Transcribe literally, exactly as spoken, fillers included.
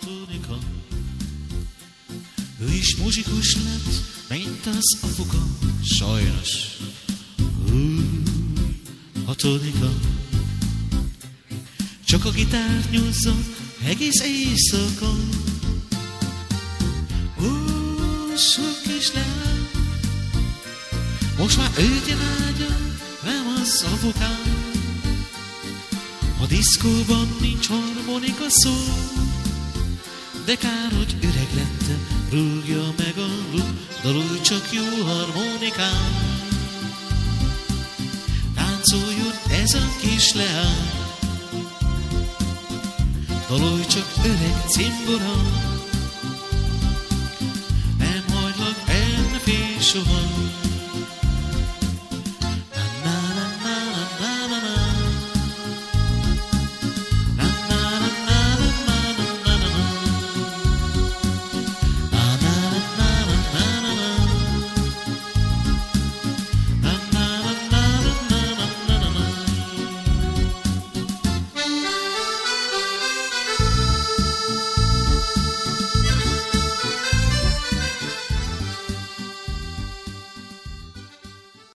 hatonika. Ő is muzsikus lett, mint az apuka, sajnos. Hú, hatonika. Csak a gitárt nyúzza egész éjszaka. Hú, sok kis leány, most már őt imádja, nem az apukám. A diszkóban nincs harmonika szó, de kár, hogy öreg lettem, rúgja meg a luk, dalulj csak jó harmonikán. Táncoljon ez a kis leány, dalulj csak öreg cimbora, nem hagylak el, ne félj soha.